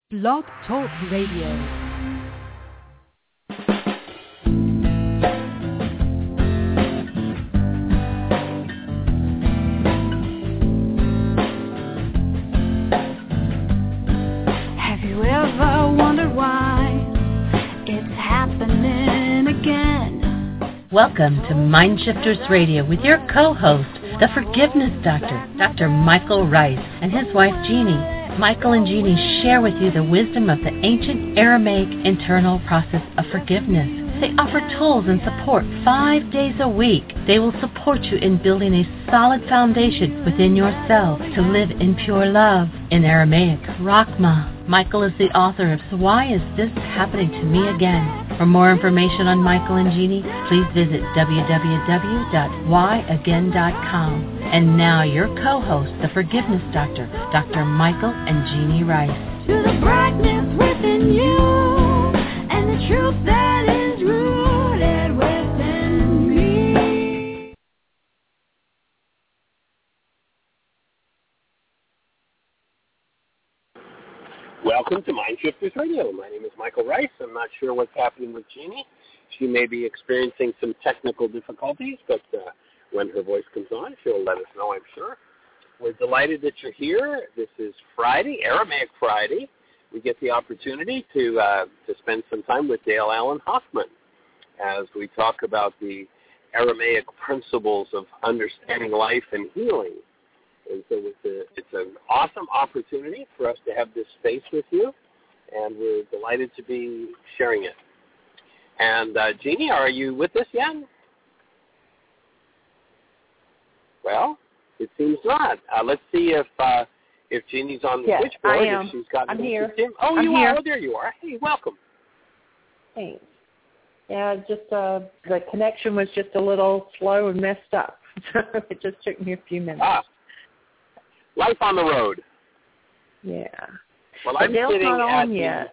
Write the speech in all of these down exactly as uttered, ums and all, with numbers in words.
Blog Talk Radio. Welcome to Mindshifters Radio with your co-host, the Forgiveness Doctor, Doctor Michael Rice, and his wife Jeannie. Michael and Jeannie share with you the wisdom of the ancient Aramaic internal process of forgiveness. They offer tools and support five days a week. They will support you in building a solid foundation within yourself to live in pure love. In Aramaic, Rachma. Michael is the author of So Why Is This Happening to Me Again? For more information on Michael and Jeannie, please visit w w w dot why again dot com. And now your co-host, the Forgiveness Doctor, Doctor Michael and Jeannie Rice. To the brightness within you, and the truth that is rooted within me. Welcome to Mindshifters Radio. My name is Michael Rice. I'm not sure what's happening with Jeannie. She may be experiencing some technical difficulties, but uh, when her voice comes on, she'll let us know, I'm sure. We're delighted that you're here. This is Friday, Aramaic Friday. We get the opportunity to uh, to spend some time with Dale Allen Hoffman as we talk about the Aramaic principles of understanding life and healing. And so it's, a, it's an awesome opportunity for us to have this space with you, and we're delighted to be sharing it. And uh, Jeannie, are you with us yet? Well, it seems not. Uh, let's see if uh, if Jeannie's on the yes, switchboard. I am. If she's got I'm here. System. Oh, I'm you here. are. Oh, there you are. Hey, welcome. Thanks. Yeah, just uh, the connection was just a little slow and messed up. So it just took me a few minutes. Ah, life on the road. Yeah. Well, but I'm Dale's sitting not at on the, yet.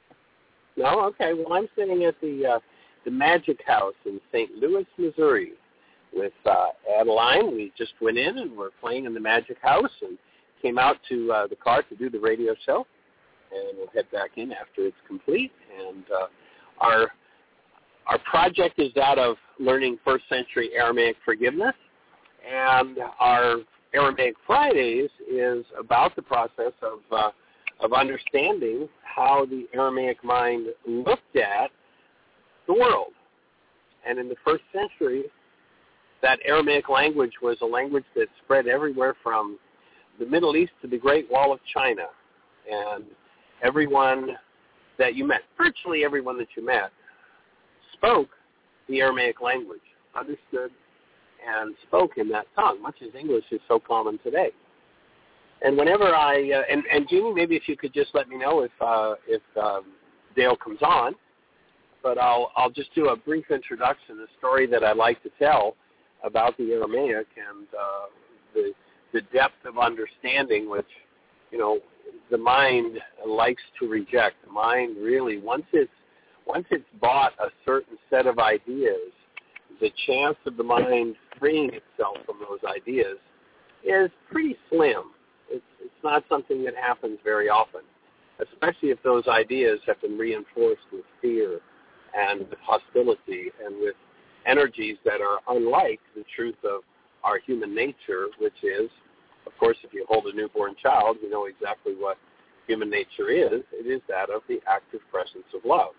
No, okay. Well, I'm sitting at the uh, the Magic House in Saint Louis, Missouri, with uh, Adeline. We just went in and we're playing in the Magic House and came out to uh, the car to do the radio show, and we'll head back in after it's complete. And uh, our our project is that of learning first century Aramaic forgiveness, and our Aramaic Fridays is about the process of uh, of understanding how the Aramaic mind looked at the world. And in the first century, that Aramaic language was a language that spread everywhere from the Middle East to the Great Wall of China. And everyone that you met, virtually everyone that you met, spoke the Aramaic language, understood and spoke in that tongue, much as English is so common today. And whenever I, uh, and, and Jeannie, maybe if you could just let me know if uh, if um, Dale comes on, but I'll I'll just do a brief introduction, a story that I like to tell about the Aramaic and uh, the the depth of understanding which, you know, the mind likes to reject. The mind really, once it's once it's bought a certain set of ideas, the chance of the mind freeing itself from those ideas is pretty slim. It's, it's not something that happens very often, especially if those ideas have been reinforced with fear and with hostility and with energies that are unlike the truth of our human nature, which is, of course, if you hold a newborn child, you know exactly what human nature is. It is that of the active presence of love.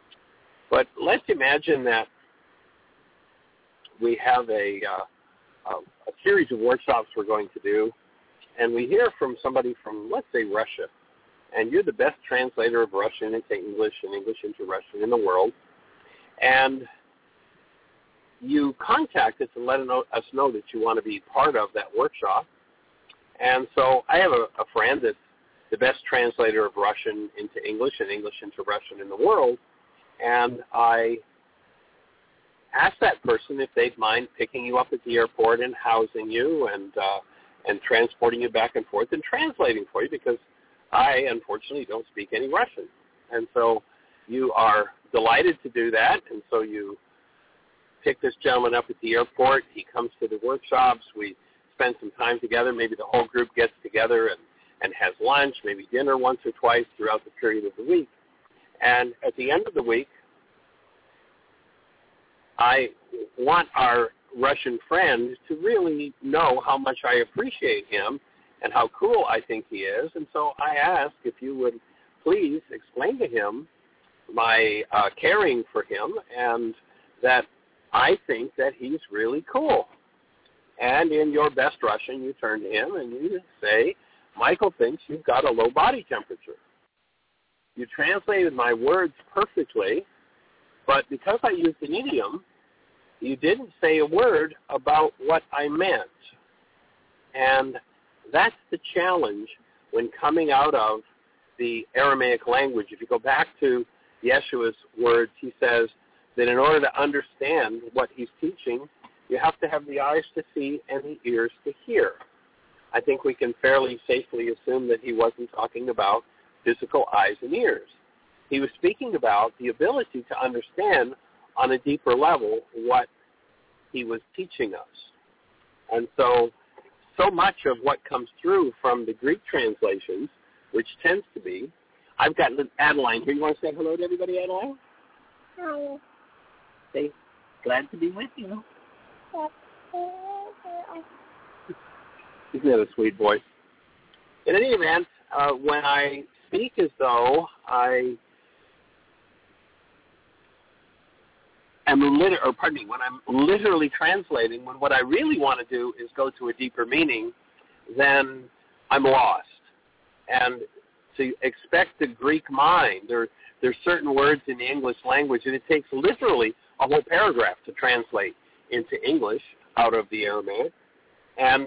But let's imagine that we have a, uh, a, a series of workshops we're going to do, and we hear from somebody from, let's say, Russia, and you're the best translator of Russian into English and English into Russian in the world, and you contact us and let us know that you want to be part of that workshop. And so I have a, a friend that's the best translator of Russian into English and English into Russian in the world, and I asked that person if they'd mind picking you up at the airport and housing you and uh, and transporting you back and forth and translating for you, because I, unfortunately, don't speak any Russian. And so you are delighted to do that, and so you pick this gentleman up at the airport. He comes to the workshops. We spend some time together. Maybe the whole group gets together and and has lunch, maybe dinner once or twice throughout the period of the week. And at the end of the week, I want our Russian friend to really know how much I appreciate him and how cool I think he is. And so I ask if you would please explain to him my uh, caring for him and that I think that he's really cool. And in your best Russian, you turn to him and you say, Michael thinks you've got a low body temperature. You translated my words perfectly, but because I used an idiom, you didn't say a word about what I meant. And that's the challenge when coming out of the Aramaic language. If you go back to Yeshua's words, he says that in order to understand what he's teaching, you have to have the eyes to see and the ears to hear. I think we can fairly safely assume that he wasn't talking about physical eyes and ears. He was speaking about the ability to understand on a deeper level what he was teaching us. And so, so much of what comes through from the Greek translations, which tends to be, I've got Adeline here. You want to say hello to everybody, Adeline? Hi. Say, glad to be with you. Isn't that a sweet voice? In any event, uh, when I speak as though I am lit- or pardon me, when I'm literally translating, when what I really want to do is go to a deeper meaning, then I'm lost. And to expect the Greek mind, there there's certain words in the English language, and it takes literally a whole paragraph to translate into English out of the Aramaic. And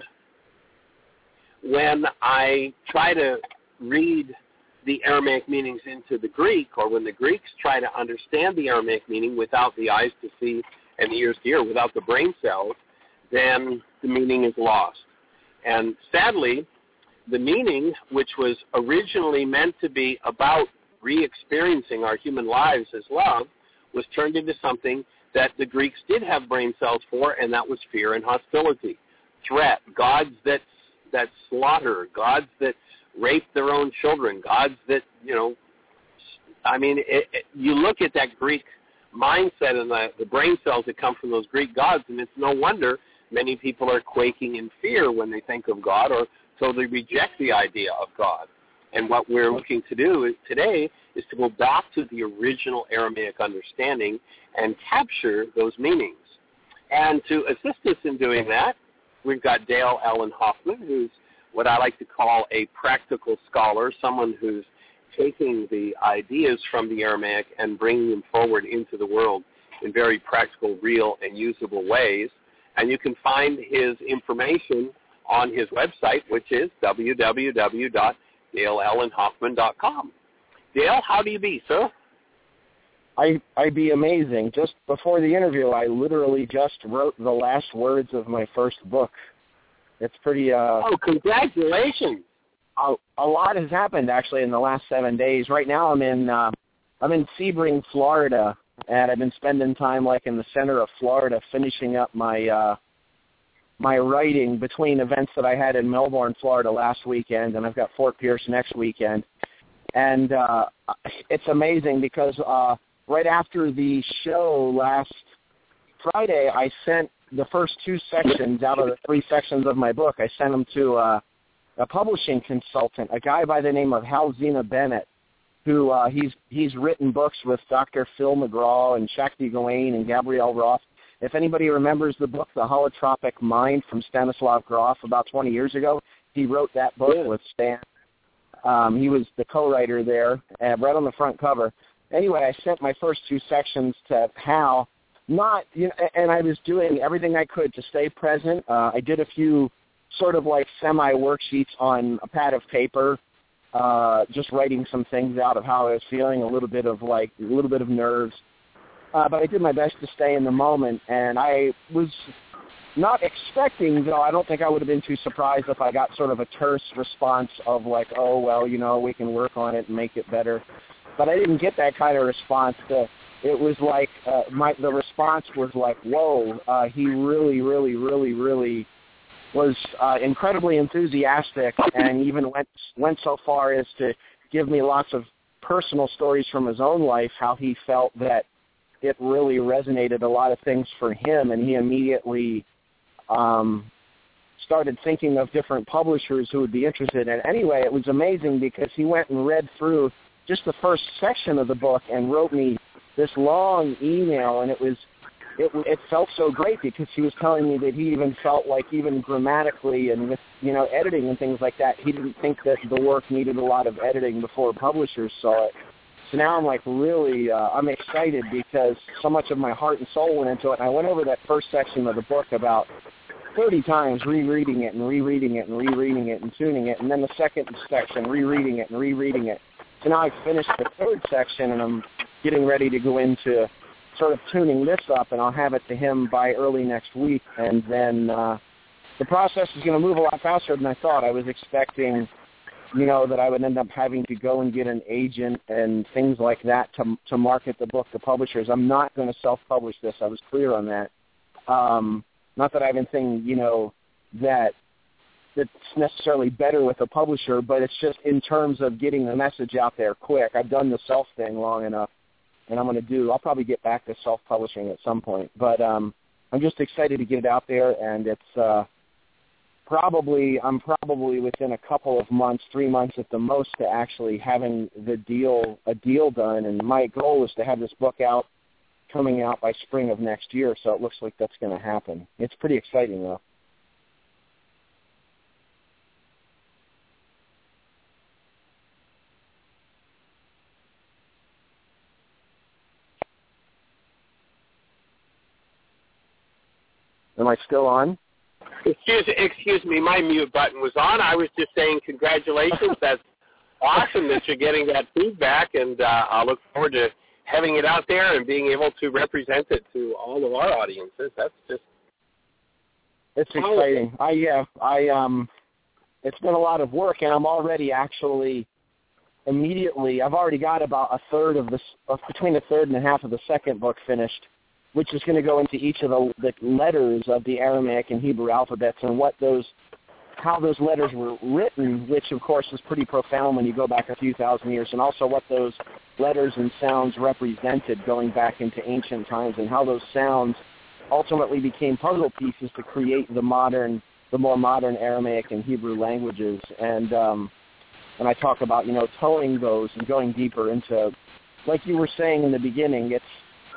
when I try to read the Aramaic meanings into the Greek, or when the Greeks try to understand the Aramaic meaning without the eyes to see and the ears to hear, without the brain cells, then the meaning is lost. And sadly, the meaning, which was originally meant to be about re-experiencing our human lives as love, was turned into something that the Greeks did have brain cells for, and that was fear and hostility, threat, gods that that slaughter, gods that rape their own children, gods that, you know, I mean, it, it, you look at that Greek mindset and the, the brain cells that come from those Greek gods, and it's no wonder many people are quaking in fear when they think of God, or totally reject the idea of God. And what we're looking to do today is to go back to the original Aramaic understanding and capture those meanings. And to assist us in doing that, we've got Dale Allen Hoffman, who's what I like to call a practical scholar, someone who's taking the ideas from the Aramaic and bringing them forward into the world in very practical, real, and usable ways. And you can find his information on his website, which is w w w dot dale allen hoffman dot com. Dale, how do you be, sir? I I be amazing. Just before the interview, I literally just wrote the last words of my first book. It's pretty. Uh, oh, congratulations! A, a lot has happened actually in the last seven days. Right now, I'm in uh, I'm in Sebring, Florida, and I've been spending time like in the center of Florida, finishing up my uh, my writing between events that I had in Melbourne, Florida last weekend, and I've got Fort Pierce next weekend. And uh, it's amazing because uh, right after the show last Friday, I sent the first two sections out of the three sections of my book. I sent them to uh, a publishing consultant, a guy by the name of Hal Zena Bennett, who uh, he's he's written books with Doctor Phil McGraw and Shakti Gawain and Gabrielle Roth. If anybody remembers the book, The Holotropic Mind, from Stanislav Grof, about twenty years ago, he wrote that book yeah. with Stan. Um, he was the co-writer there, uh, right on the front cover. Anyway, I sent my first two sections to Hal, not, you know, and I was doing everything I could to stay present. Uh, I did a few sort of like semi-worksheets on a pad of paper, uh, just writing some things out of how I was feeling, a little bit of like, a little bit of nerves. Uh, but I did my best to stay in the moment, and I was not expecting, though I don't think I would have been too surprised if I got sort of a terse response of like, oh, well, you know, we can work on it and make it better. But I didn't get that kind of response. The, it was like, uh, my the response was like, whoa, uh, he really, really, really, really was uh, incredibly enthusiastic and even went went so far as to give me lots of personal stories from his own life, how he felt that it really resonated a lot of things for him, and he immediately um, started thinking of different publishers who would be interested. And anyway, it was amazing because he went and read through just the first section of the book and wrote me this long email, and it was it, it felt so great because he was telling me that he even felt like even grammatically and with, you know, editing and things like that, he didn't think that the work needed a lot of editing before publishers saw it. So now I'm like really, uh, I'm excited because so much of my heart and soul went into it. And I went over that first section of the book about thirty times, rereading it and rereading it and rereading it and tuning it. And then the second section, rereading it and rereading it. So now I've finished the third section, and I'm getting ready to go into sort of tuning this up, and I'll have it to him by early next week. And then uh, the process is going to move a lot faster than I thought. I was expecting, you know, that I would end up having to go and get an agent and things like that to to market the book to publishers. I'm not going to self-publish this. I was clear on that. Um, not that I have anything, you know, that that's necessarily better with a publisher, but it's just in terms of getting the message out there quick. I've done the self thing long enough, and I'm going to do, I'll probably get back to self-publishing at some point. But um, I'm just excited to get it out there, and it's uh, probably, I'm probably within a couple of months, three months at the most, to actually having the deal, a deal done. And my goal is to have this book out, coming out by spring of next year, so it looks like that's going to happen. It's pretty exciting, though. Am I still on? Excuse, excuse me, my mute button was on. I was just saying congratulations. That's awesome that you're getting that feedback, and uh, I look forward to having it out there and being able to represent it to all of our audiences. That's just it's exciting. I yeah, I um, it's been a lot of work, and I'm already actually immediately. I've already got about a third of this, uh, between a third and a half of the second book finished, which is going to go into each of the, the letters of the Aramaic and Hebrew alphabets and what those, how those letters were written, which of course is pretty profound when you go back a few thousand years, and also what those letters and sounds represented going back into ancient times, and how those sounds ultimately became puzzle pieces to create the modern, the more modern Aramaic and Hebrew languages. And um, and I talk about, you know, towing those and going deeper into, like you were saying in the beginning, it's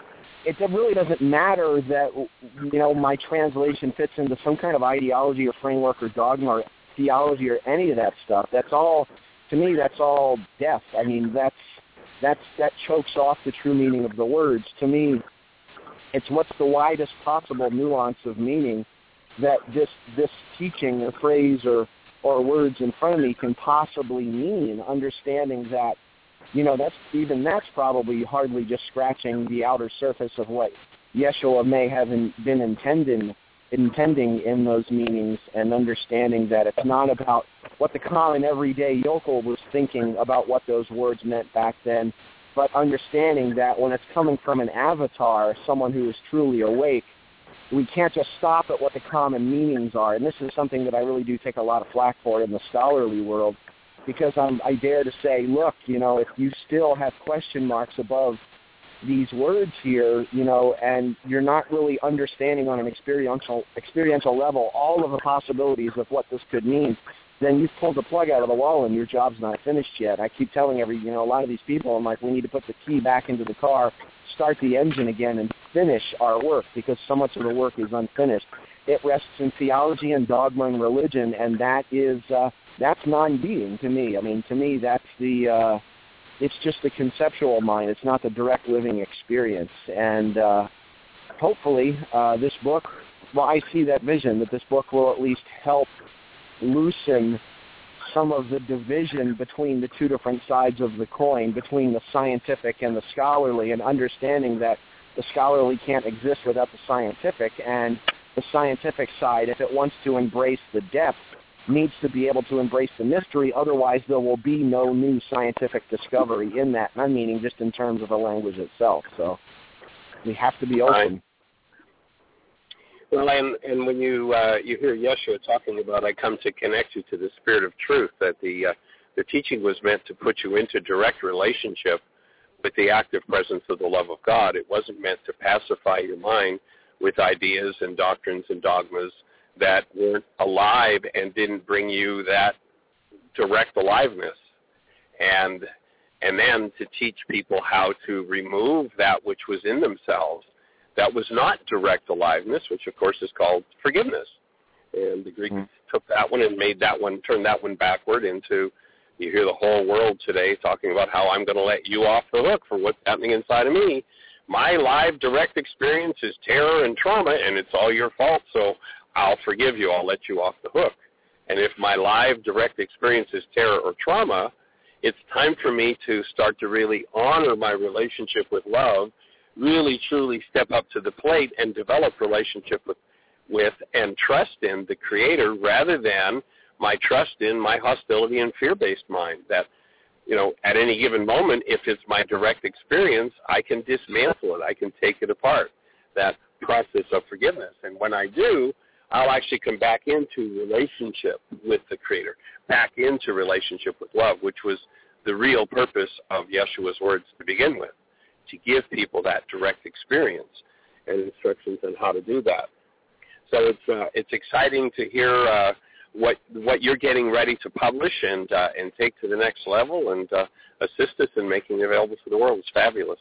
it really doesn't matter that, you know, my translation fits into some kind of ideology or framework or dogma or theology or any of that stuff. That's all, to me, that's all death. I mean, that's that's that chokes off the true meaning of the words. To me, it's what's the widest possible nuance of meaning that this this teaching or phrase or, or words in front of me can possibly mean, understanding that, you know, that's even that's probably hardly just scratching the outer surface of what Yeshua may have in, been intending, intending in those meanings, and understanding that it's not about what the common everyday yokel was thinking about what those words meant back then, but understanding that when it's coming from an avatar, someone who is truly awake, we can't just stop at what the common meanings are. And this is something that I really do take a lot of flack for in the scholarly world, because I'm, I dare to say, look, you know, if you still have question marks above these words here, you know, and you're not really understanding on an experiential experiential level all of the possibilities of what this could mean, then you've pulled the plug out of the wall and your job's not finished yet. I keep telling every, you know, a lot of these people, I'm like, we need to put the key back into the car, start the engine again, and finish our work, because so much of the work is unfinished. It rests in theology and dogma and religion, and that is, uh, that's non-being to me. I mean, to me, that's the, uh, it's just the conceptual mind. It's not the direct living experience. And uh, hopefully uh, this book, well, I see that vision, that this book will at least help loosen some of the division between the two different sides of the coin, between the scientific and the scholarly, and understanding that the scholarly can't exist without the scientific, and the scientific side, if it wants to embrace the depth, needs to be able to embrace the mystery. Otherwise, there will be no new scientific discovery in that, and I'm meaning just in terms of the language itself. So we have to be open. Well, and, and when you uh, you hear Yeshua talking about, I come to connect you to the Spirit of Truth, that the uh, the teaching was meant to put you into direct relationship with the active presence of the love of God. It wasn't meant to pacify your mind with ideas and doctrines and dogmas that weren't alive and didn't bring you that direct aliveness. And and then to teach people how to remove that which was in themselves that was not direct aliveness, which of course is called forgiveness. And the Greeks mm-hmm. took that one and made that one, turned that one backward into, you hear the whole world today talking about how I'm going to let you off the hook for what's happening inside of me. My live direct experience is terror and trauma, and it's all your fault, so I'll forgive you. I'll let you off the hook. And if my live direct experience is terror or trauma, it's time for me to start to really honor my relationship with love, really truly step up to the plate and develop relationship with, with and trust in the Creator rather than my trust in my hostility and fear-based mind. That, you know, at any given moment, if it's my direct experience, I can dismantle it. I can take it apart, that process of forgiveness. And when I do, I'll actually come back into relationship with the Creator, back into relationship with love, which was the real purpose of Yeshua's words to begin with, to give people that direct experience and instructions on how to do that. So it's uh, it's exciting to hear uh, what what you're getting ready to publish and uh, and take to the next level and uh, assist us in making it available to the world. It's fabulous.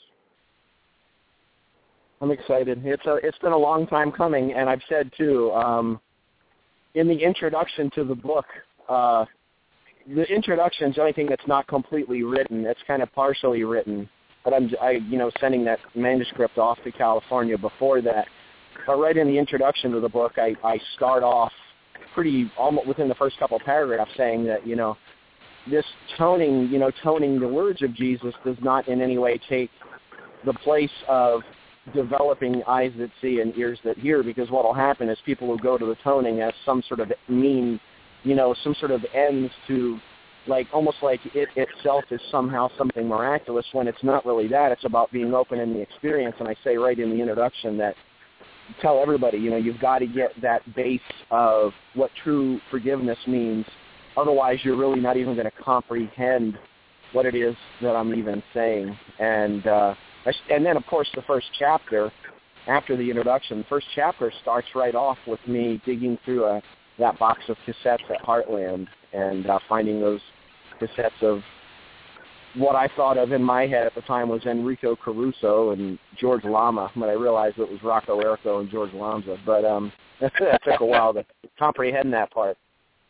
I'm excited. It's a, it's been a long time coming, and I've said too um, in the introduction to the book. Uh, the introduction is the only thing that's not completely written. It's kind of partially written. But I'm, I, you know, sending that manuscript off to California before that. But right in the introduction to the book, I, I start off pretty almost within the first couple of paragraphs saying that, you know, this toning, you know, toning the words of Jesus does not in any way take the place of developing eyes that see and ears that hear, because what will happen is people will go to the toning as some sort of mean, you know, some sort of ends to, like almost like it itself is somehow something miraculous when it's not really that. It's about being open in the experience. And I say right in the introduction that tell everybody, you know, you've got to get that base of what true forgiveness means. Otherwise, you're really not even going to comprehend what it is that I'm even saying. And uh, and then, of course, the first chapter, after the introduction, the first chapter starts right off with me digging through a, that box of cassettes at Heartland and uh, finding those cassettes of what I thought of in my head at the time was Enrico Caruso and George Lama, but I realized it was Rocco Errico and George Lanza. But um, that took a while to comprehend that part.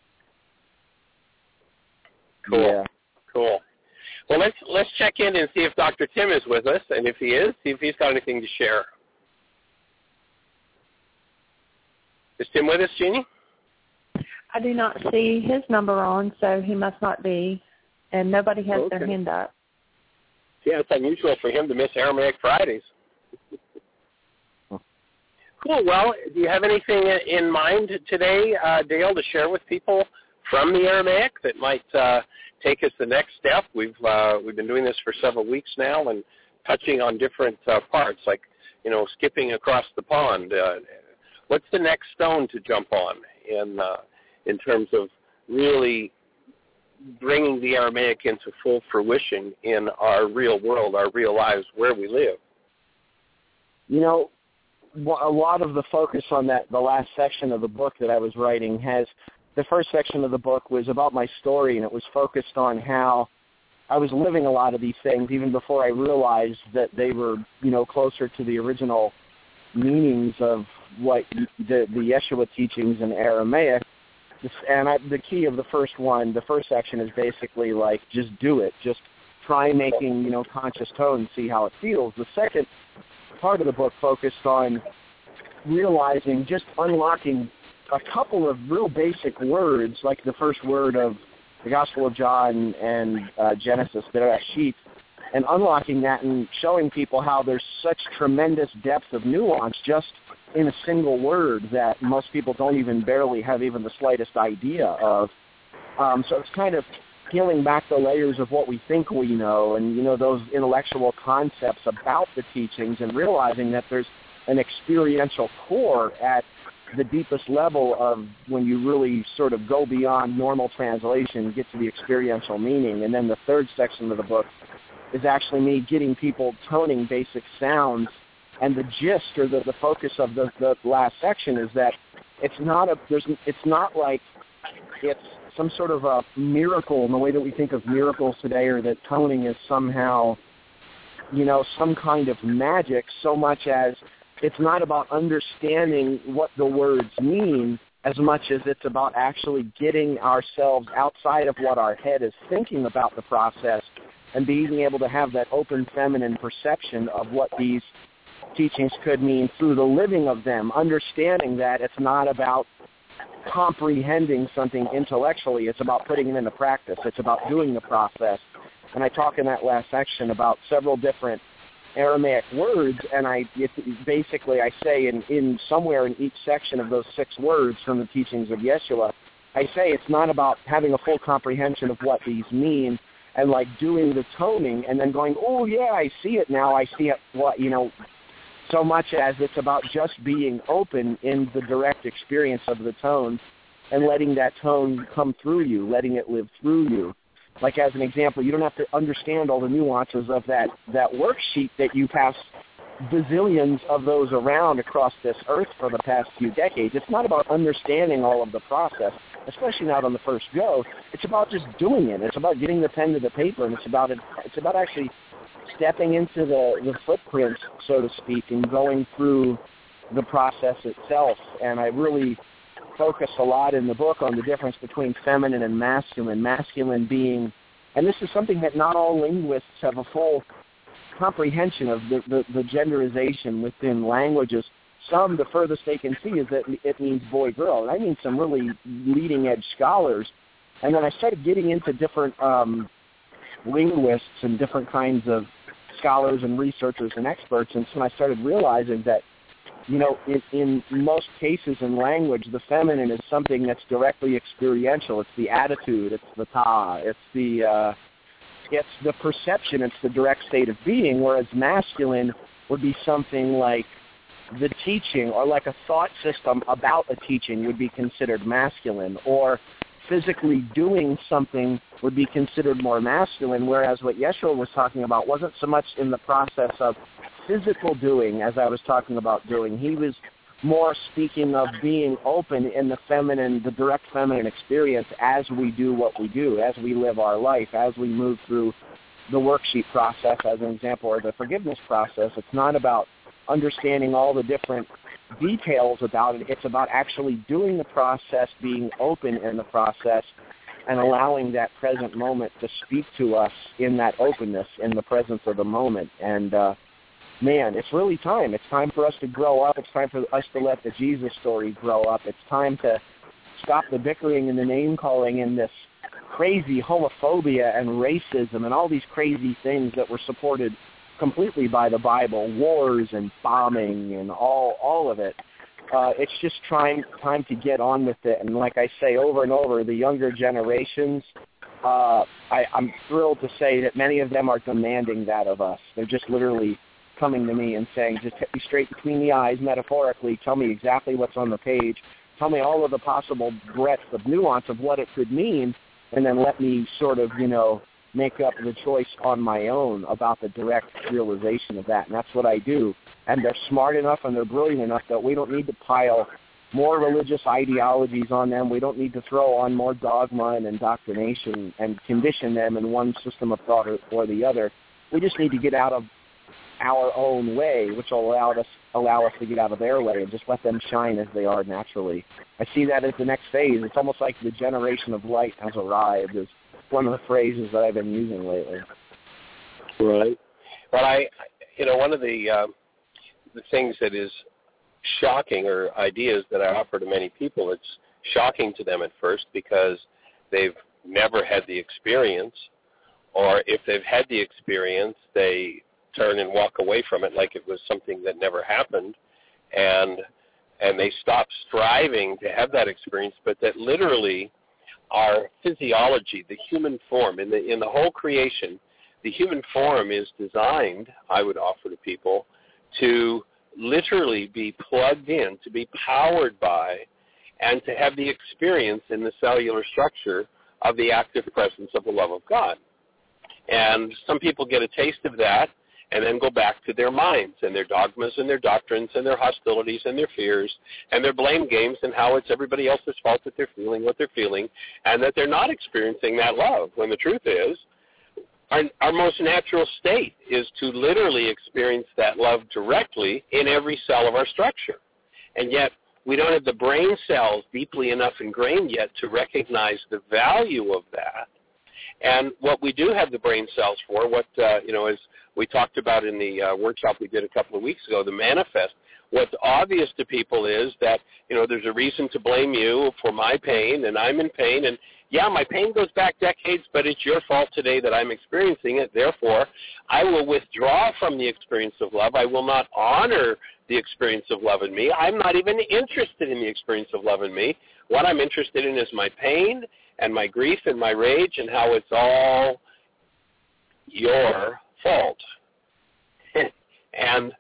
Cool. Yeah. Cool. Well, let's let's check in and see if Doctor Tim is with us, and if he is, see if he's got anything to share. Is Tim with us, Jeannie? I do not see his number on, so he must not be, and nobody has Okay. their hand up. Yeah, it's unusual for him to miss Aramaic Fridays. Cool. Well, do you have anything in mind today, uh, Dale, to share with people from the Aramaic that might uh, take us the next step? We've uh, we've been doing this for several weeks now and touching on different uh, parts, like, you know, skipping across the pond. Uh, what's the next stone to jump on in uh, in terms of really bringing the Aramaic into full fruition in our real world, our real lives, where we live? You know, a lot of the focus on that, the last section of the book that I was writing has, the first section of the book was about my story, and it was focused on how I was living a lot of these things even before I realized that they were, you know, closer to the original meanings of what the, the Yeshua teachings in Aramaic. And I, the key of the first one, the first section is basically like, just do it. Just try making, you know, conscious tone and see how it feels. The second part of the book focused on realizing, just unlocking a couple of real basic words, like the first word of the Gospel of John and uh, Genesis, Bereshit, and unlocking that and showing people how there's such tremendous depth of nuance just in a single word that most people don't even barely have even the slightest idea of. Um, so it's kind of peeling back the layers of what we think we know and, you know, those intellectual concepts about the teachings and realizing that there's an experiential core at the deepest level of when you really sort of go beyond normal translation, get to the experiential meaning. And then the third section of the book is actually me getting people toning basic sounds. And the gist or the, the focus of the, the last section is that it's not a there's it's not like it's some sort of a miracle in the way that we think of miracles today, or that toning is somehow, you know, some kind of magic, so much as it's not about understanding what the words mean as much as it's about actually getting ourselves outside of what our head is thinking about the process and being able to have that open feminine perception of what these teachings could mean through the living of them, understanding that it's not about comprehending something intellectually, it's about putting it into practice, it's about doing the process. And I talk in that last section about several different Aramaic words, and I it, basically I say in, in somewhere in each section of those six words from the teachings of Yeshua, I say it's not about having a full comprehension of what these mean and like doing the toning and then going, oh yeah, I see it now, I see it, what you know, so much as it's about just being open in the direct experience of the tone and letting that tone come through you, letting it live through you. Like as an example, you don't have to understand all the nuances of that, that worksheet that you pass bazillions of those around across this earth for the past few decades. It's not about understanding all of the process, especially not on the first go. It's about just doing it. It's about getting the pen to the paper, and it's about it, it's about actually stepping into the, the footprints, so to speak, and going through the process itself. And I really focus a lot in the book on the difference between feminine and masculine, masculine being, and this is something that not all linguists have a full comprehension of, the, the, the genderization within languages. Some, the furthest they can see is that it means boy-girl, and I mean some really leading-edge scholars. And then I started getting into different um, linguists and different kinds of scholars and researchers and experts, and so I started realizing that, you know, in, in most cases in language, the feminine is something that's directly experiential. It's the attitude, it's the ta, it's the uh, it's the perception, it's the direct state of being, whereas masculine would be something like the teaching, or like a thought system about a teaching would be considered masculine, or physically doing something would be considered more masculine, whereas what Yeshua was talking about wasn't so much in the process of physical doing as I was talking about doing. He was more speaking of being open in the feminine, the direct feminine experience as we do what we do, as we live our life, as we move through the worksheet process, as an example, or the forgiveness process. It's not about understanding all the different details about it. It's about actually doing the process, being open in the process, and allowing that present moment to speak to us in that openness, in the presence of the moment. And, uh, man, it's really time. It's time for us to grow up. It's time for us to let the Jesus story grow up. It's time to stop the bickering and the name-calling and this crazy homophobia and racism and all these crazy things that were supported completely by the Bible, wars and bombing and all all of it. Uh, it's just trying time to get on with it. And like I say over and over, the younger generations, uh, I, I'm thrilled to say that many of them are demanding that of us. They're just literally coming to me and saying, just hit me straight between the eyes, metaphorically, tell me exactly what's on the page, tell me all of the possible breadth of nuance of what it could mean, and then let me sort of, you know, make up the choice on my own about the direct realization of that. And that's what I do. And they're smart enough and they're brilliant enough that we don't need to pile more religious ideologies on them. We don't need to throw on more dogma and indoctrination and condition them in one system of thought or, or the other. We just need to get out of our own way, which will allow us allow us to get out of their way and just let them shine as they are naturally. I see that as the next phase. It's almost like the generation of light has arrived, is one of the phrases that I've been using lately. Right. Well, I, you know, one of the uh, the things that is shocking, or ideas that I offer to many people, it's shocking to them at first because they've never had the experience, or if they've had the experience, they turn and walk away from it like it was something that never happened, and and they stop striving to have that experience, but that literally our physiology, the human form, in the in the whole creation, the human form is designed, I would offer to people, to literally be plugged in, to be powered by, and to have the experience in the cellular structure of the active presence of the love of God. And some people get a taste of that and then go back to their minds and their dogmas and their doctrines and their hostilities and their fears and their blame games and how it's everybody else's fault that they're feeling what they're feeling and that they're not experiencing that love, when the truth is our, our most natural state is to literally experience that love directly in every cell of our structure. And yet we don't have the brain cells deeply enough ingrained yet to recognize the value of that. And what we do have the brain cells for, what, uh, you know, as we talked about in the uh, workshop we did a couple of weeks ago, the manifest, what's obvious to people is that, you know, there's a reason to blame you for my pain, and I'm in pain, and yeah, my pain goes back decades, but it's your fault today that I'm experiencing it. Therefore, I will withdraw from the experience of love. I will not honor the experience of love in me. I'm not even interested in the experience of love in me. What I'm interested in is my pain and my grief and my rage and how it's all your fault. And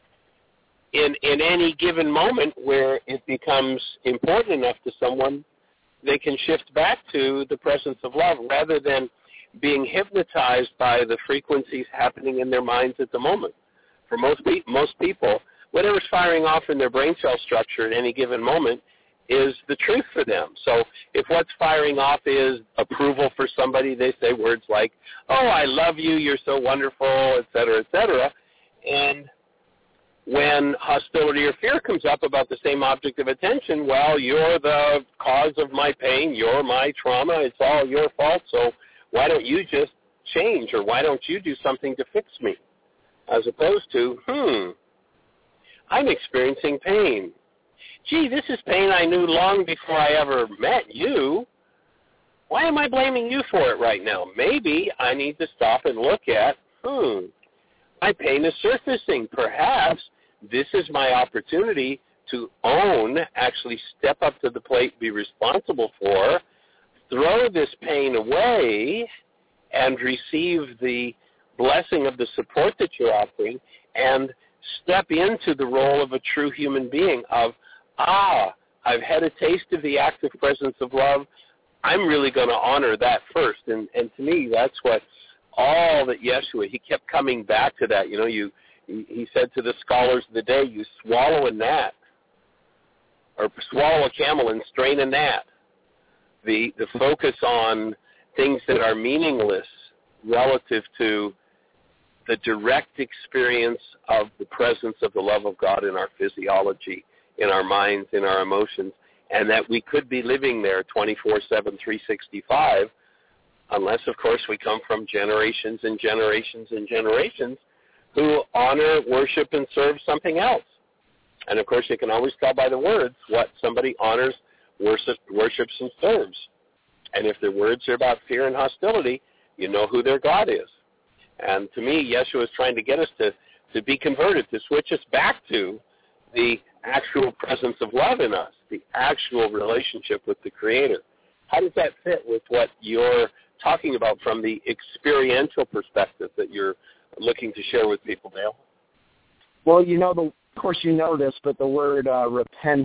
in in any given moment where it becomes important enough to someone, they can shift back to the presence of love rather than being hypnotized by the frequencies happening in their minds at the moment. For most, pe- most people, whatever's firing off in their brain cell structure at any given moment is the truth for them. So if what's firing off is approval for somebody, they say words like, oh, I love you, you're so wonderful, et cetera, et cetera. And when hostility or fear comes up about the same object of attention, well, you're the cause of my pain, you're my trauma, it's all your fault, so why don't you just change, or why don't you do something to fix me? As opposed to, hmm, I'm experiencing pain. Gee, this is pain I knew long before I ever met you. Why am I blaming you for it right now? Maybe I need to stop and look at, hmm, my pain is surfacing. Perhaps this is my opportunity to own, actually step up to the plate, be responsible for, throw this pain away, and receive the blessing of the support that you're offering, and step into the role of a true human being of, ah, I've had a taste of the active presence of love. I'm really going to honor that first. And, and to me, that's what all that Yeshua, he kept coming back to that. You know, you he, he said to the scholars of the day, you swallow a gnat, or swallow a camel and strain a gnat. The, the focus on things that are meaningless relative to the direct experience of the presence of the love of God in our physiology, in our minds, in our emotions, and that we could be living there twenty-four seven, three sixty-five, unless, of course, we come from generations and generations and generations who honor, worship, and serve something else. And, of course, you can always tell by the words what somebody honors, worship, worships, and serves. And if their words are about fear and hostility, you know who their God is. And to me, Yeshua is trying to get us to, to be converted, to switch us back to the actual presence of love in us, the actual relationship with the Creator. How does that fit with what you're talking about from the experiential perspective that you're looking to share with people, Dale? Well, you know, the, of course you know this, but the word uh, repent,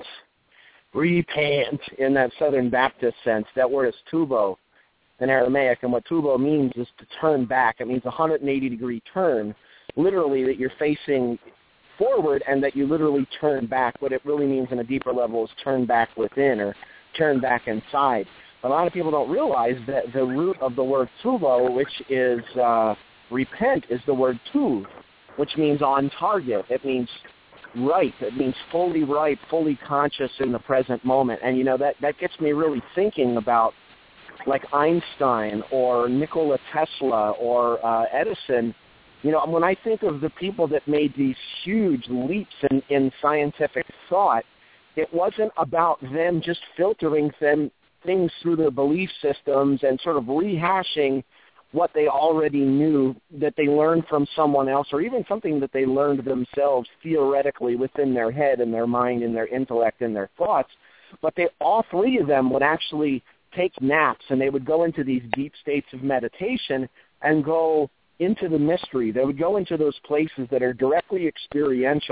repent in that Southern Baptist sense, that word is tubo in Aramaic, and what tubo means is to turn back. It means a one hundred eighty degree turn, literally that you're facing forward and that you literally turn back. What it really means in a deeper level is turn back within or turn back inside. A lot of people don't realize that the root of the word tuvo, which is uh, repent, is the word tuv, which means on target. It means right. It means fully right, fully conscious in the present moment. And, you know, that, that gets me really thinking about, like, Einstein or Nikola Tesla or uh, Edison. You know, when I think of the people that made these huge leaps in, in scientific thought, it wasn't about them just filtering them things through their belief systems and sort of rehashing what they already knew that they learned from someone else, or even something that they learned themselves theoretically within their head and their mind and their intellect and their thoughts. But they, all three of them would actually take naps, and they would go into these deep states of meditation and go into the mystery. They would go into those places that are directly experiential,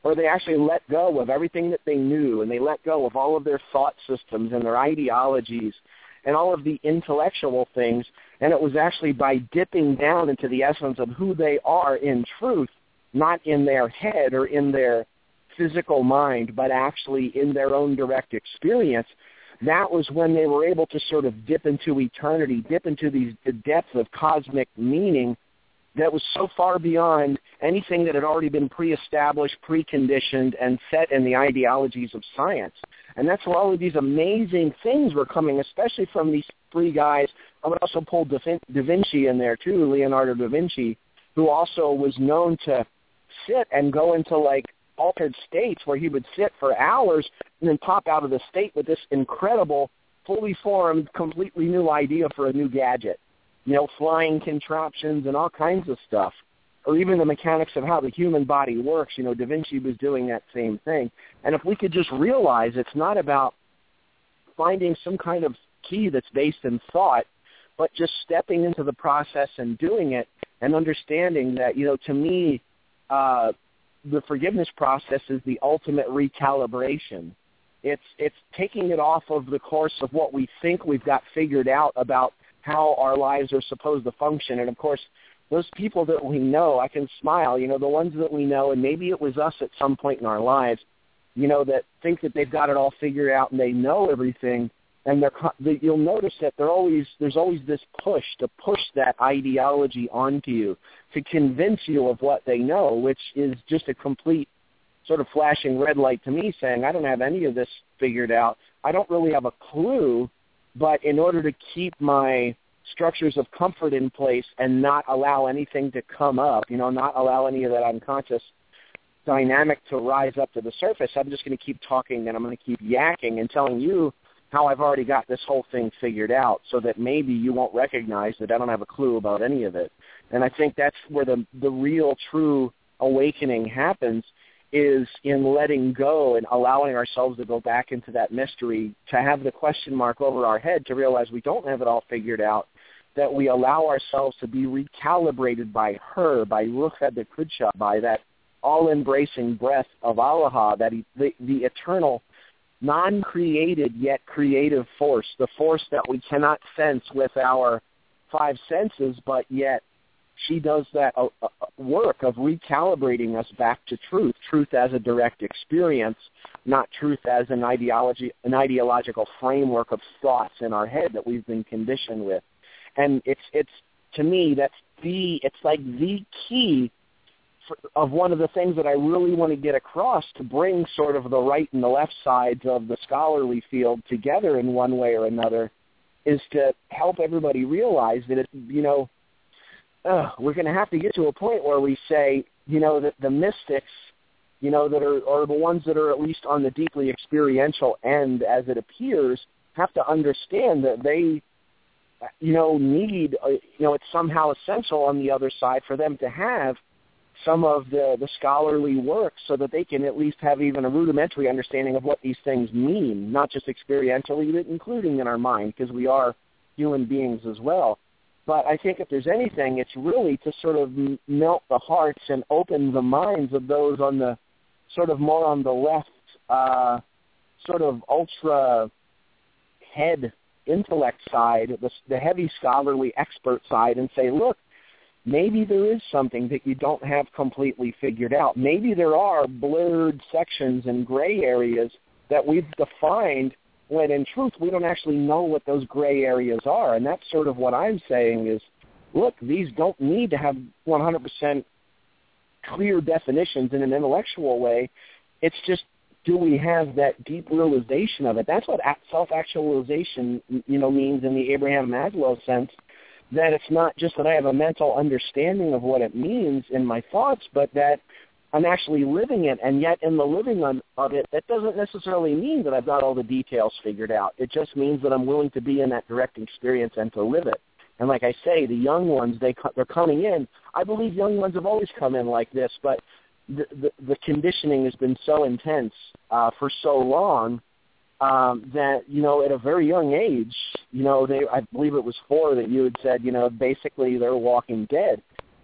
or they actually let go of everything that they knew, and they let go of all of their thought systems and their ideologies and all of the intellectual things, and it was actually by dipping down into the essence of who they are in truth, not in their head or in their physical mind, but actually in their own direct experience. That was when they were able to sort of dip into eternity, dip into these, the depth of cosmic meaning that was so far beyond anything that had already been pre-established, preconditioned, and set in the ideologies of science. And that's where all of these amazing things were coming, especially from these three guys. I would also pull Da Vinci in there too, Leonardo da Vinci, who also was known to sit and go into like altered states where he would sit for hours and then pop out of the state with this incredible, fully formed, completely new idea for a new gadget. You know, flying contraptions and all kinds of stuff, or even the mechanics of how the human body works. You know, Da Vinci was doing that same thing. And if we could just realize it's not about finding some kind of key that's based in thought, but just stepping into the process and doing it and understanding that, you know, to me, uh, the forgiveness process is the ultimate recalibration. It's it's taking it off of the course of what we think we've got figured out about how our lives are supposed to function. And, of course, those people that we know, I can smile, you know, the ones that we know, and maybe it was us at some point in our lives, you know, that think that they've got it all figured out and they know everything, and they're, you'll notice that they're always, there's always this push to push that ideology onto you, to convince you of what they know, which is just a complete sort of flashing red light to me saying, I don't have any of this figured out. I don't really have a clue. But in order to keep my structures of comfort in place and not allow anything to come up, you know, not allow any of that unconscious dynamic to rise up to the surface, I'm just going to keep talking and I'm going to keep yakking and telling you how I've already got this whole thing figured out so that maybe you won't recognize that I don't have a clue about any of it. And I think that's where the the real, true awakening happens, is in letting go and allowing ourselves to go back into that mystery, to have the question mark over our head, to realize we don't have it all figured out, that we allow ourselves to be recalibrated by her, by Ruach HaKodesh, by that all-embracing breath of Allah, that the, the eternal, non-created yet creative force, the force that we cannot sense with our five senses, but yet she does that uh, uh, work of recalibrating us back to truth, truth as a direct experience, not truth as an ideology, an ideological framework of thoughts in our head that we've been conditioned with. And it's, it's to me, that's the, it's like the key for, of one of the things that I really want to get across, to bring sort of the right and the left sides of the scholarly field together in one way or another, is to help everybody realize that, it, you know, Uh, we're going to have to get to a point where we say, you know, that the mystics, you know, that are, are the ones that are at least on the deeply experiential end, as it appears, have to understand that they, you know, need, uh, you know, it's somehow essential on the other side for them to have some of the, the scholarly work so that they can at least have even a rudimentary understanding of what these things mean, not just experientially, but including in our mind, because we are human beings as well. But I think if there's anything, it's really to sort of melt the hearts and open the minds of those on the sort of more on the left, uh, sort of ultra head intellect side, the, the heavy scholarly expert side, and say, look, maybe there is something that you don't have completely figured out. Maybe there are blurred sections and gray areas that we've defined, when in truth we don't actually know what those gray areas are. And that's sort of what I'm saying is, look, these don't need to have one hundred percent clear definitions in an intellectual way. It's just, do we have that deep realization of it? That's what self-actualization, you know, means in the Abraham Maslow sense, that it's not just that I have a mental understanding of what it means in my thoughts, but that I'm actually living it, and yet in the living of it, that doesn't necessarily mean that I've got all the details figured out. It just means that I'm willing to be in that direct experience and to live it. And like I say, the young ones, they, they're coming in. I believe young ones have always come in like this, but the, the, the conditioning has been so intense uh, for so long um, that, you know, at a very young age, you know, they, I believe it was four that you had said, you know, basically they're walking dead.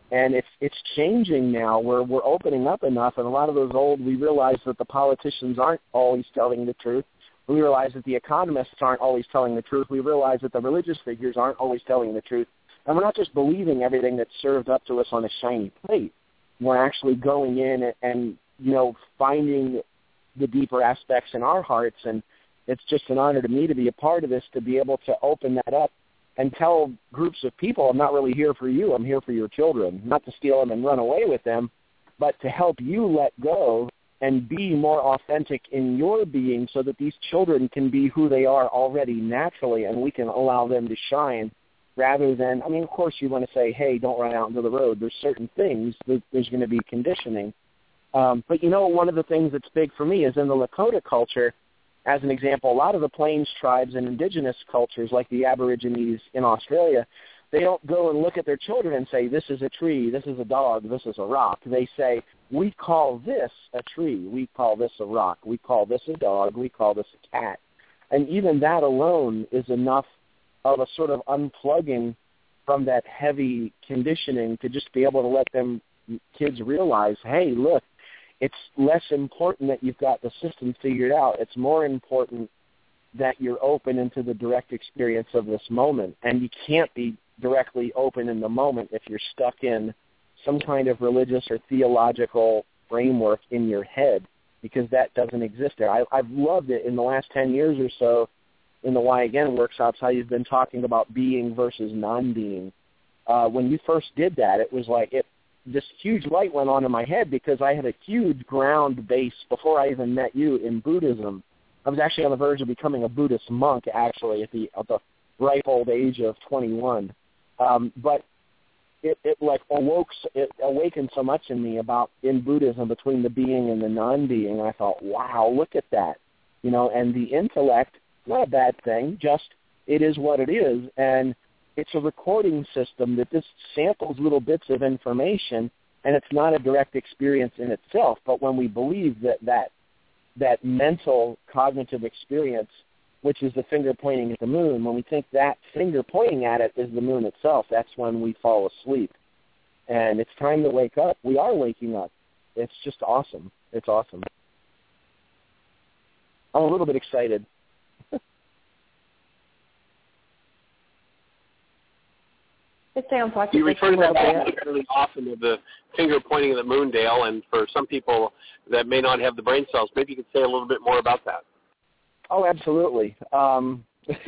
And it's it's changing now where we're opening up enough, and a lot of those old, we realize that the politicians aren't always telling the truth. We realize that the economists aren't always telling the truth. We realize that the religious figures aren't always telling the truth. And we're not just believing everything that's served up to us on a shiny plate. We're actually going in and, and you know, finding the deeper aspects in our hearts. And it's just an honor to me to be a part of this, to be able to open that up and tell groups of people, I'm not really here for you, I'm here for your children, not to steal them and run away with them, but to help you let go and be more authentic in your being so that these children can be who they are already naturally, and we can allow them to shine rather than, I mean, of course you want to say, hey, don't run out into the road. There's certain things, there's going to be conditioning. Um, but, you know, one of the things that's big for me is in the Lakota culture, as an example, a lot of the Plains tribes and indigenous cultures, like the Aborigines in Australia, they don't go and look at their children and say, this is a tree, this is a dog, this is a rock. They say, we call this a tree, we call this a rock, we call this a dog, we call this a cat. And even that alone is enough of a sort of unplugging from that heavy conditioning to just be able to let them kids realize, hey, look, it's less important that you've got the system figured out. It's more important that you're open into the direct experience of this moment. And you can't be directly open in the moment if you're stuck in some kind of religious or theological framework in your head, because that doesn't exist there. I, I've loved it in the last ten years or so in the Why Again workshops, how you've been talking about being versus non-being. Uh, when you first did that, it was like it this huge light went on in my head because I had a huge ground base before I even met you in Buddhism. I was actually on the verge of becoming a Buddhist monk, actually, at the, at the ripe old age of twenty-one. Um, but it, it like awoke, it awakened so much in me about in Buddhism between the being and the non-being. I thought, wow, look at that. You know, and the intellect, not a bad thing, just it is what it is. And it's a recording system that just samples little bits of information, and it's not a direct experience in itself. But when we believe that that, that mental cognitive experience, which is the finger pointing at the moon, when we think that finger pointing at it is the moon itself, that's when we fall asleep. And it's time to wake up. We are waking up. It's just awesome. It's awesome. I'm a little bit excited. It sounds like you it refer to a that bit. fairly often of the finger pointing at the moon, Dale, and for some people that may not have the brain cells, maybe you could say a little bit more about that. Oh, absolutely. Um,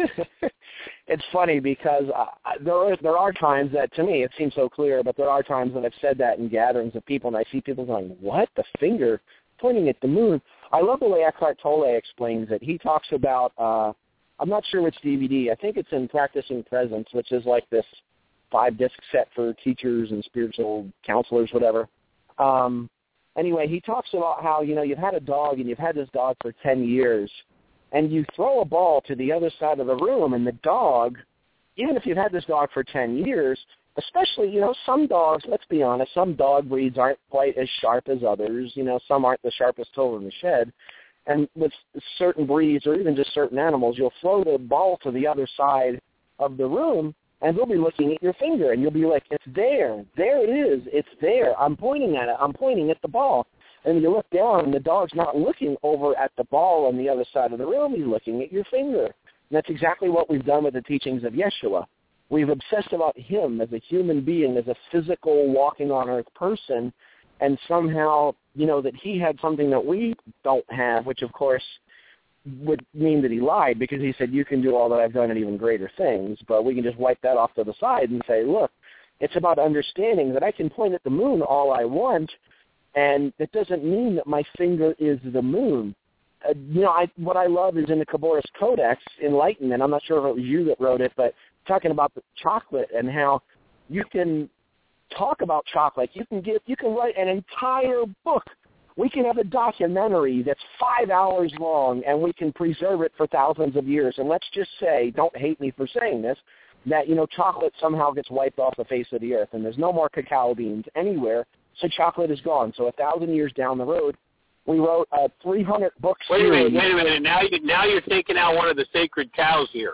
it's funny because uh, there are, there are times that, to me, it seems so clear, but there are times that I've said that in gatherings of people, and I see people going, what, the finger pointing at the moon? I love the way Eckhart Tolle explains it. He talks about, uh, I'm not sure which D V D, I think it's in Practicing Presence, which is like this five-disc set for teachers and spiritual counselors, whatever. Um, anyway, he talks about how, you know, you've had a dog and you've had this dog for ten years, and you throw a ball to the other side of the room, and the dog, even if you've had this dog for ten years, especially, you know, some dogs, let's be honest, some dog breeds aren't quite as sharp as others. You know, some aren't the sharpest tool in the shed. And with certain breeds or even just certain animals, you'll throw the ball to the other side of the room, and they'll be looking at your finger, and you'll be like, it's there. There it is. It's there. I'm pointing at it. I'm pointing at the ball. And you look down, and the dog's not looking over at the ball on the other side of the room. He's looking at your finger. And that's exactly what we've done with the teachings of Yeshua. We've obsessed about him as a human being, as a physical walking on earth person, and somehow, you know, that he had something that we don't have, which, of course, would mean that he lied, because he said, you can do all that I've done and even greater things, but we can just wipe that off to the side and say, look, it's about understanding that I can point at the moon all I want, and it doesn't mean that my finger is the moon. Uh, you know, I, what I love is in the Khabouris Codex, Enlightenment, I'm not sure if it was you that wrote it, but talking about the chocolate and how you can talk about chocolate. You can get, you can write an entire book. We can have a documentary that's five hours long, and we can preserve it for thousands of years. And let's just say, don't hate me for saying this, that, you know, chocolate somehow gets wiped off the face of the earth, and there's no more cacao beans anywhere, so chocolate is gone. So a thousand years down the road, We wrote a three hundred book Wait a series. minute, wait a minute. Now, you, now you're taking out one of the sacred cows here.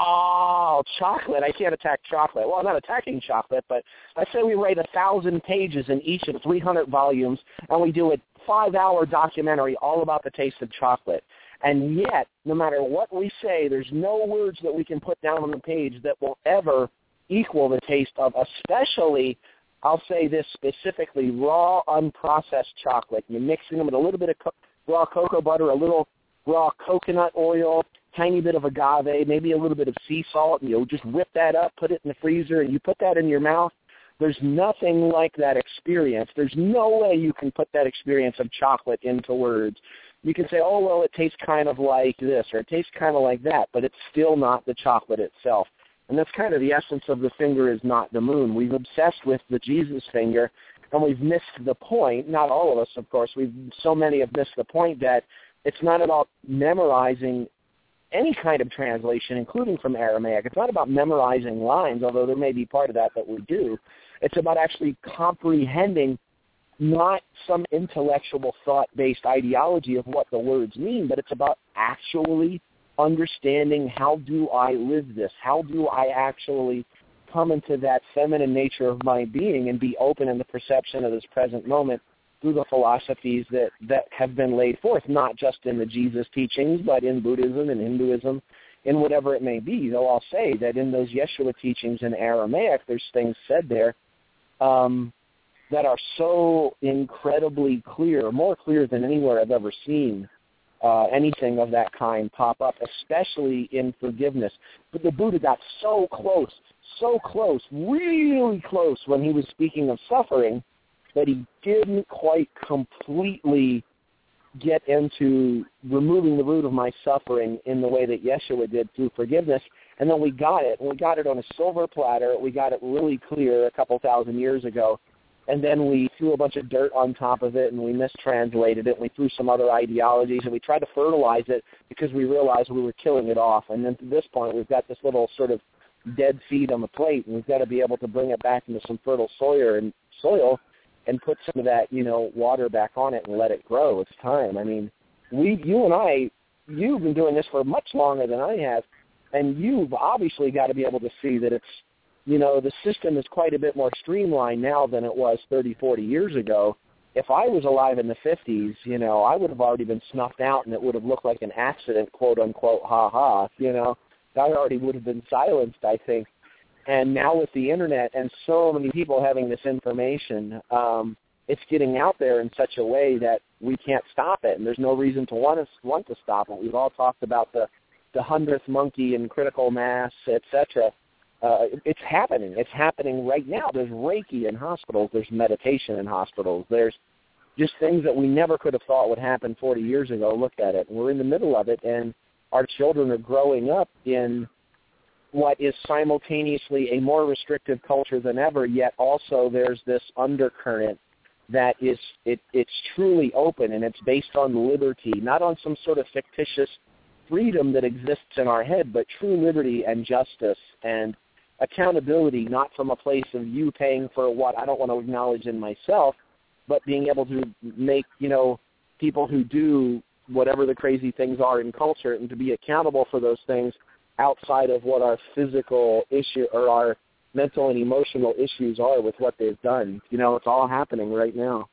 Oh, chocolate. I can't attack chocolate. Well, I'm not attacking chocolate, but let's say we write one thousand pages in each of three hundred volumes, and we do a five-hour documentary all about the taste of chocolate. And yet, no matter what we say, there's no words that we can put down on the page that will ever equal the taste of, especially, I'll say this specifically, raw, unprocessed chocolate. You're mixing them with a little bit of co- raw cocoa butter, a little raw coconut oil, tiny bit of agave, maybe a little bit of sea salt, and you'll just whip that up, put it in the freezer, and you put that in your mouth. There's nothing like that experience. There's no way you can put that experience of chocolate into words. You can say, oh, well, it tastes kind of like this, or it tastes kind of like that, but it's still not the chocolate itself. And that's kind of the essence of The Finger is Not the Moon. We've obsessed with the Jesus finger, and we've missed the point. Not all of us, of course. We've so many have missed the point that it's not about memorizing any kind of translation, including from Aramaic. It's not about memorizing lines, although there may be part of that that we do. It's about actually comprehending not some intellectual thought-based ideology of what the words mean, but it's about actually understanding how do I live this? How do I actually come into that feminine nature of my being and be open in the perception of this present moment through the philosophies that, that have been laid forth, not just in the Jesus teachings, but in Buddhism and Hinduism, in whatever it may be. Though I'll say that in those Yeshua teachings in Aramaic, there's things said there um, that are so incredibly clear, more clear than anywhere I've ever seen Uh, anything of that kind pop up, especially in forgiveness. But the Buddha got so close, so close, really close when he was speaking of suffering that he didn't quite completely get into removing the root of my suffering in the way that Yeshua did through forgiveness. And then we got it, and we got it on a silver platter. We got it really clear a couple thousand years ago. And then we threw a bunch of dirt on top of it, and we mistranslated it, and we threw some other ideologies, and we tried to fertilize it because we realized we were killing it off. And then to this point, we've got this little sort of dead seed on the plate, and we've got to be able to bring it back into some fertile soil and soil and put some of that, you know, water back on it and let it grow. It's time. I mean, we, you and I, you've been doing this for much longer than I have, and you've obviously got to be able to see that it's, you know, the system is quite a bit more streamlined now than it was thirty, forty years ago. If I was alive in the fifties, you know, I would have already been snuffed out, and it would have looked like an accident, quote, unquote, ha-ha, you know. I already would have been silenced, I think. And now with the Internet and so many people having this information, um, it's getting out there in such a way that we can't stop it, and there's no reason to want to, want to stop it. We've all talked about the, the hundredth monkey and critical mass, et cetera. Uh, it's happening. It's happening right now. There's Reiki in hospitals. There's meditation in hospitals. There's just things that we never could have thought would happen forty years ago. Look at it. We're in the middle of it, and our children are growing up in what is simultaneously a more restrictive culture than ever, yet also there's this undercurrent that is it, it's truly open, and it's based on liberty, not on some sort of fictitious freedom that exists in our head, but true liberty and justice and accountability, not from a place of you paying for what I don't want to acknowledge in myself, but being able to make, you know, people who do whatever the crazy things are in culture and to be accountable for those things outside of what our physical issue or our mental and emotional issues are with what they've done. You know, it's all happening right now.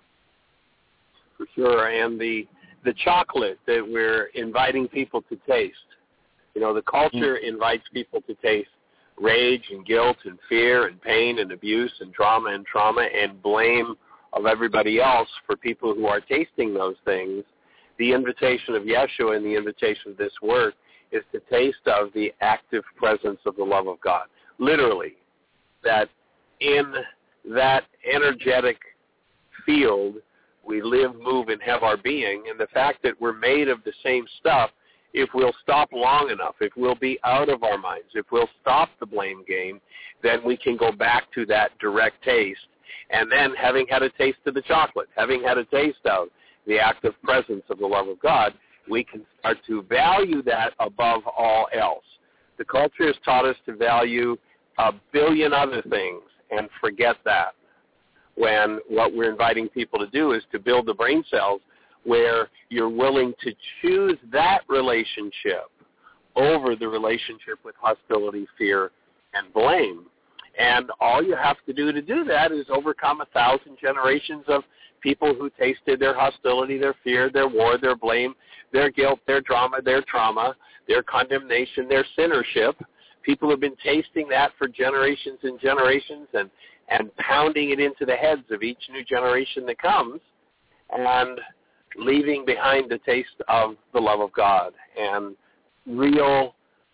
For sure, and the the chocolate that we're inviting people to taste. You know, the culture mm. invites people to taste rage and guilt and fear and pain and abuse and drama and trauma and blame of everybody else for people who are tasting those things. The invitation of Yeshua and the invitation of this work is to taste of the active presence of the love of God. Literally, that in that energetic field, we live, move, and have our being, and the fact that we're made of the same stuff, if we'll stop long enough, if we'll be out of our minds, if we'll stop the blame game, then we can go back to that direct taste. And then having had a taste of the chocolate, having had a taste of the active presence of the love of God, we can start to value that above all else. The culture has taught us to value a billion other things and forget that, when what we're inviting people to do is to build the brain cells where you're willing to choose that relationship over the relationship with hostility, fear, and blame. And all you have to do to do that is overcome a thousand generations of people who tasted their hostility, their fear, their war, their blame, their guilt, their drama, their trauma, their condemnation, their sinnership. People have been tasting that for generations and generations and, and pounding it into the heads of each new generation that comes and leaving behind the taste of the love of God and real,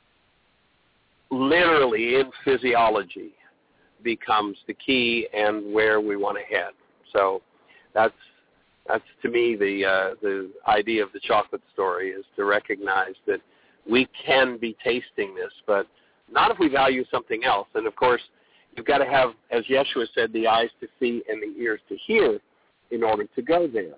literally in physiology, becomes the key and where we want to head. So that's that's to me the uh, the idea of the chocolate story, is to recognize that we can be tasting this, but not if we value something else. And of course, you've got to have, as Yeshua said, the eyes to see and the ears to hear in order to go there.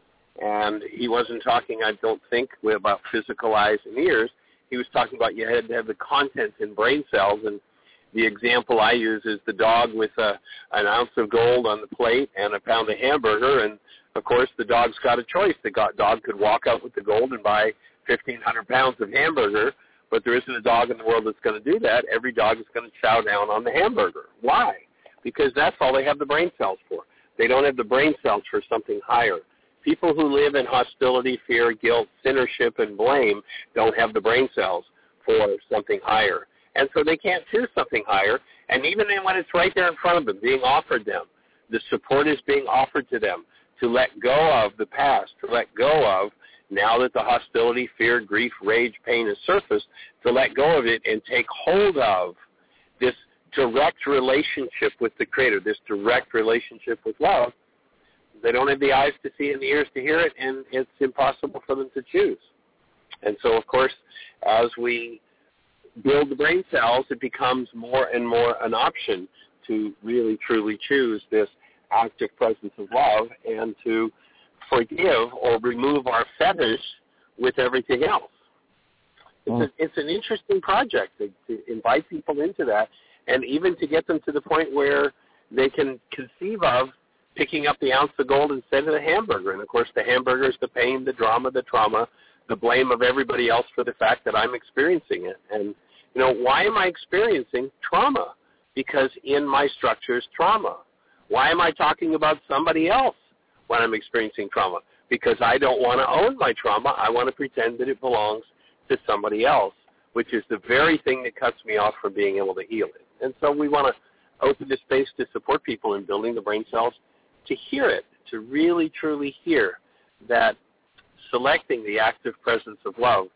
And he wasn't talking, I don't think, about physical eyes and ears. He was talking about you had to have the content in brain cells. And the example I use is the dog with a, an ounce of gold on the plate and a pound of hamburger. And, of course, the dog's got a choice. The dog could walk out with the gold and buy fifteen hundred pounds of hamburger, but there isn't a dog in the world that's going to do that. Every dog is going to chow down on the hamburger. Why? Because that's all they have the brain cells for. They don't have the brain cells for something higher. People who live in hostility, fear, guilt, sinnership, and blame don't have the brain cells for something higher. And so they can't choose something higher. And even when it's right there in front of them, being offered them, the support is being offered to them to let go of the past, to let go of, now that the hostility, fear, grief, rage, pain has surfaced, to let go of it and take hold of this direct relationship with the Creator, this direct relationship with love. They don't have the eyes to see and the ears to hear it, and it's impossible for them to choose. And so, of course, as we build the brain cells, it becomes more and more an option to really, truly choose this active presence of love and to forgive or remove our fetish with everything else. It's, Mm. a, it's an interesting project to, to invite people into that, and even to get them to the point where they can conceive of picking up the ounce of gold instead of the hamburger. And, of course, the hamburger is the pain, the drama, the trauma, the blame of everybody else for the fact that I'm experiencing it. And, you know, why am I experiencing trauma? Because in my structure is trauma. Why am I talking about somebody else when I'm experiencing trauma? Because I don't want to own my trauma. I want to pretend that it belongs to somebody else, which is the very thing that cuts me off from being able to heal it. And so we want to open the space to support people in building the brain cells to hear it, to really, truly hear that selecting the active presence of love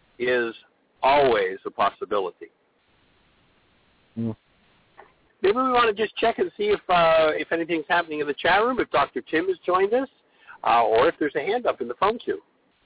is always a possibility. Mm. Maybe we want to just check and see if uh, if anything's happening in the chat room, if Doctor Tim has joined us, uh, or if there's a hand up in the phone queue.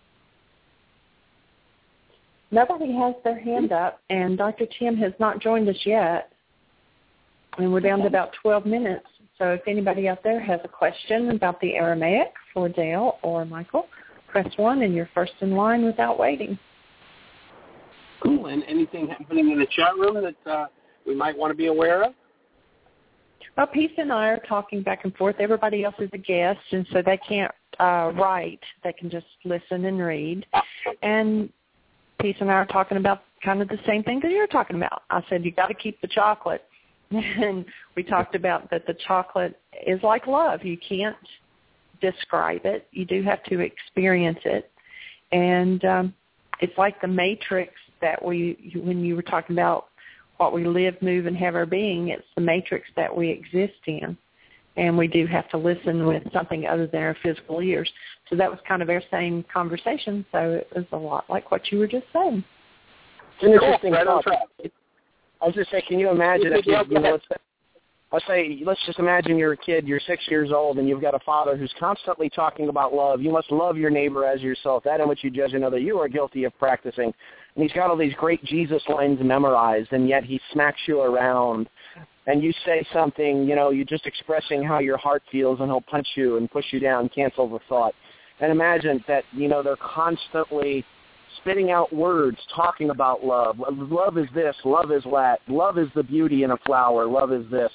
Nobody has their hand up, and Doctor Tim has not joined us yet. And we're down to about twelve minutes. So if anybody out there has a question about the Aramaic for Dale or Michael, press one and you're first in line without waiting. Cool. And anything happening in the chat room that uh, we might want to be aware of? Well, Peace and I are talking back and forth. Everybody else is a guest, and so they can't uh, write. They can just listen and read. And Peace and I are talking about kind of the same thing that you're talking about. I said, you got to keep the chocolate. And we talked about that the chocolate is like love. You can't describe it. You do have to experience it. And um, it's like the matrix that we, when you were talking about what we live, move, and have our being, it's the matrix that we exist in. And we do have to listen with something other than our physical ears. So that was kind of our same conversation. So it was a lot like what you were just saying. It's an interesting Right on thought. track. I was just saying, can you imagine if you, you know, let's say, let's say, let's just imagine you're a kid, you're six years old, and you've got a father who's constantly talking about love. You must love your neighbor as yourself. That in which you judge another, you are guilty of practicing. And he's got all these great Jesus lines memorized, and yet he smacks you around. And you say something, you know, you're just expressing how your heart feels, and he'll punch you and push you down, cancel the thought. And imagine that, you know, they're constantly spitting out words, talking about love. Love is this, love is that, love is the beauty in a flower, love is this.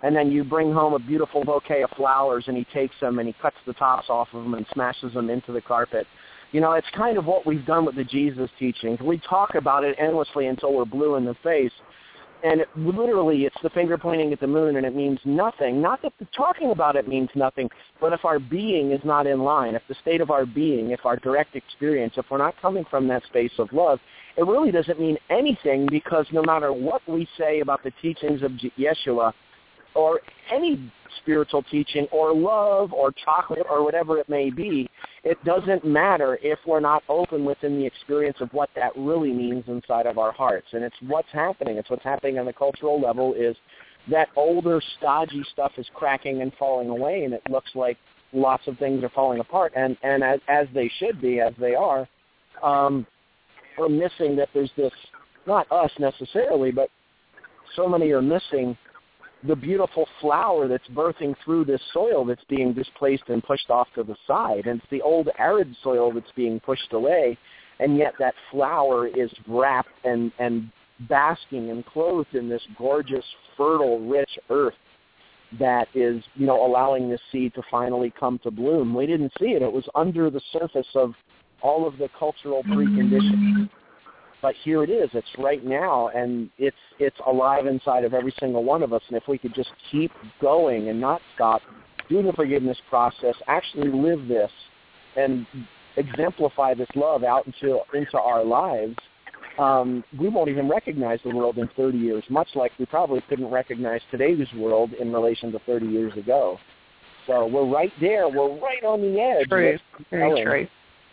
and then you bring home a beautiful bouquet of flowers, and he takes them and he cuts the tops off of them and smashes them into the carpet. You know, it's kind of what we've done with the Jesus teachings. We talk about it endlessly until we're blue in the face, and it, literally it's the finger pointing at the moon, and it means nothing. Not that the talking about it means nothing, but if our being is not in line, if the state of our being, if our direct experience, if we're not coming from that space of love, it really doesn't mean anything, because no matter what we say about the teachings of Yeshua or any spiritual teaching or love or chocolate or whatever it may be, it doesn't matter if we're not open within the experience of what that really means inside of our hearts. And it's what's happening. It's what's happening on the cultural level is that older, stodgy stuff is cracking and falling away, and it looks like lots of things are falling apart. And, and as, as they should be, as they are, um, we're missing that there's this, not us necessarily, but so many are missing the beautiful flower that's birthing through this soil that's being displaced and pushed off to the side. And it's the old arid soil that's being pushed away, and yet that flower is wrapped and, and basking and clothed in this gorgeous, fertile, rich earth that is, you know, allowing this seed to finally come to bloom. We didn't see it. It was under the surface of all of the cultural preconditions. But here it is. It's right now, and it's it's alive inside of every single one of us. And if we could just keep going and not stop, do the forgiveness process, actually live this, and exemplify this love out into into our lives, um, we won't even recognize the world in thirty years, much like we probably couldn't recognize today's world in relation to thirty years ago. So we're right there. We're right on the edge. True. Very true.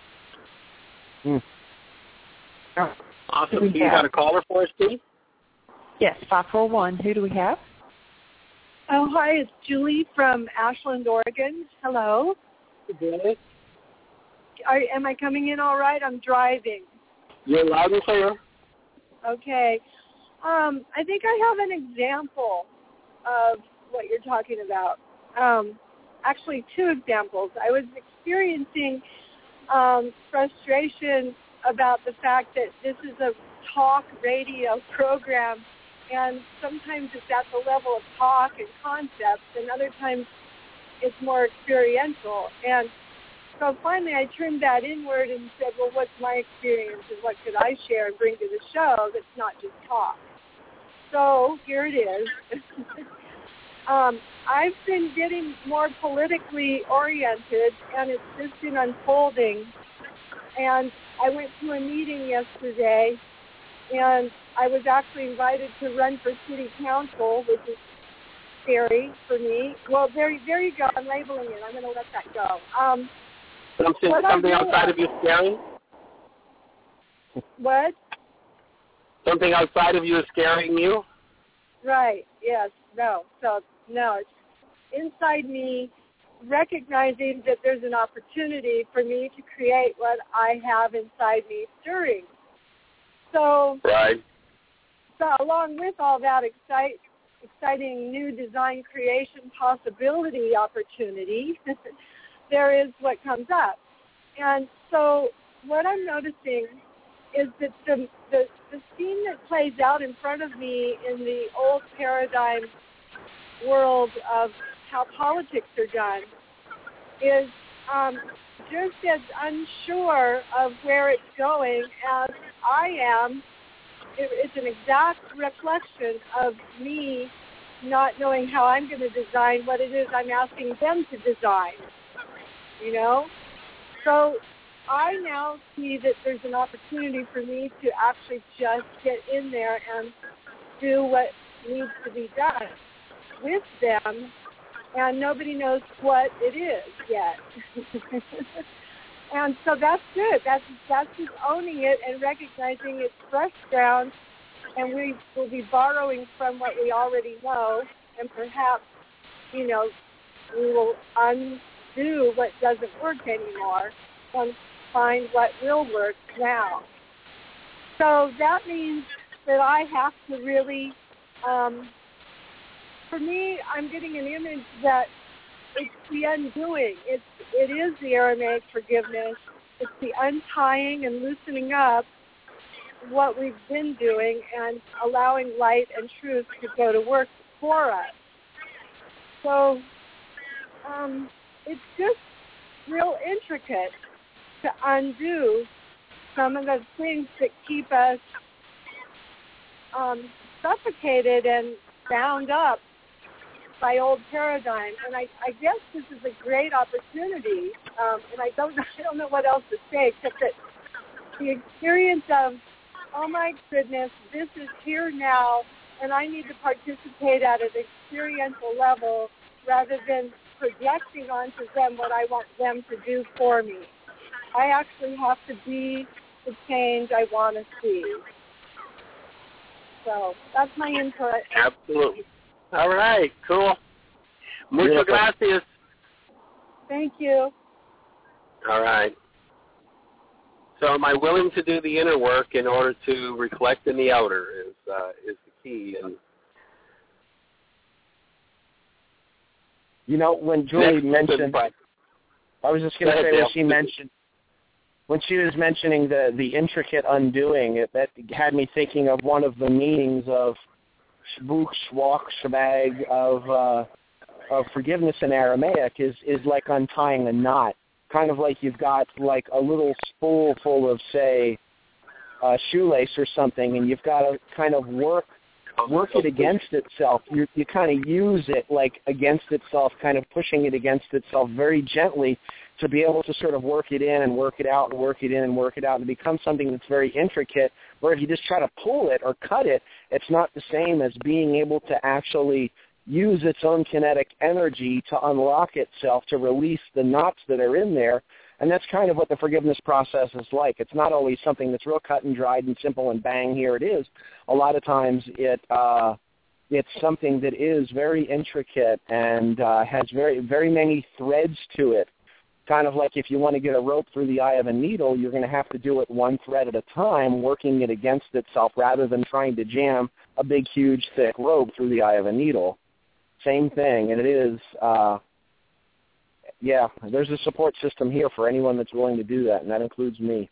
Hmm. Awesome. You got a caller for us, Steve? Yes, five four one. Who do we have? Oh, hi, it's Julie from Ashland, Oregon. Hello. Julie? Are, am I coming in all right? I'm driving. You're loud and clear. Okay. Um, I think I have an example of what you're talking about. Um, actually, two examples. I was experiencing um, frustration about the fact that this is a talk radio program, and sometimes it's at the level of talk and concepts, and other times it's more experiential. And so finally I turned that inward and said, well, what's my experience and what could I share and bring to the show that's not just talk? So here it is. um, I've been getting more politically oriented, and it's just been unfolding. And I went to a meeting yesterday, and I was actually invited to run for city council, which is scary for me. Well, there, there you go. I'm labeling it. I'm going to let that go. Um, something something outside of you scaring? What? Something outside of you is scaring you? Right. Yes. No. So, no. It's inside me, recognizing that there's an opportunity for me to create what I have inside me stirring. So, right. so along with all that excite, exciting new design creation possibility opportunity, there is what comes up. And so what I'm noticing is that the, the, the scene that plays out in front of me in the old paradigm world of how politics are done is um, just as unsure of where it's going as I am. It, it's an exact reflection of me not knowing how I'm going to design what it is I'm asking them to design, you know? So I now see that there's an opportunity for me to actually just get in there and do what needs to be done with them, and nobody knows what it is yet. And so that's good. That's that's just owning it and recognizing it's fresh ground, and we will be borrowing from what we already know, and perhaps, you know, we will undo what doesn't work anymore and find what will work now. So that means that I have to really, um, for me, I'm getting an image that it's the undoing. It's, it is the Aramaic forgiveness. It's the untying and loosening up what we've been doing and allowing light and truth to go to work for us. So um, it's just real intricate to undo some of the things that keep us um, suffocated and bound up by old paradigms. And I, I guess this is a great opportunity, um, and I don't, I don't know what else to say except that the experience of, oh my goodness, this is here now, and I need to participate at an experiential level rather than projecting onto them what I want them to do for me. I actually have to be the change I want to see. So that's my input. Absolutely. All right, cool. Muchas gracias. Thank you. All right. So am I willing to do the inner work in order to reflect in the outer is uh, is the key. And you know, when Julie mentioned, I was just going to say when she mentioned, when she was mentioning the, the intricate undoing, it, that had me thinking of one of the meanings of shvuk, shwach, shbag, of uh, of forgiveness in Aramaic is, is like untying a knot. Kind of like you've got like a little spool full of, say, a shoelace or something, and you've got to kind of work work it against itself. You you kind of use it like against itself, kind of pushing it against itself very gently to be able to sort of work it in and work it out and work it in and work it out and become something that's very intricate, where if you just try to pull it or cut it, it's not the same as being able to actually use its own kinetic energy to unlock itself, to release the knots that are in there. And that's kind of what the forgiveness process is like. It's not always something that's real cut and dried and simple and bang, here it is. A lot of times it uh, it's something that is very intricate and uh, has very, very many threads to it. Kind of like if you want to get a rope through the eye of a needle, you're going to have to do it one thread at a time, working it against itself rather than trying to jam a big, huge, thick rope through the eye of a needle. Same thing, and it is, uh, yeah, there's a support system here for anyone that's willing to do that, and that includes me.